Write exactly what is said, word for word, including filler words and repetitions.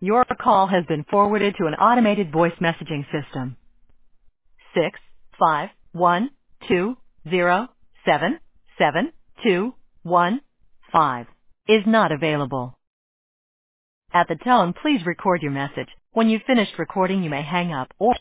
Your call has been forwarded to an automated voice messaging system. Six five one two zero seven seven two one five is not available. At the tone, please record your message. When you've finished recording, you may hang up or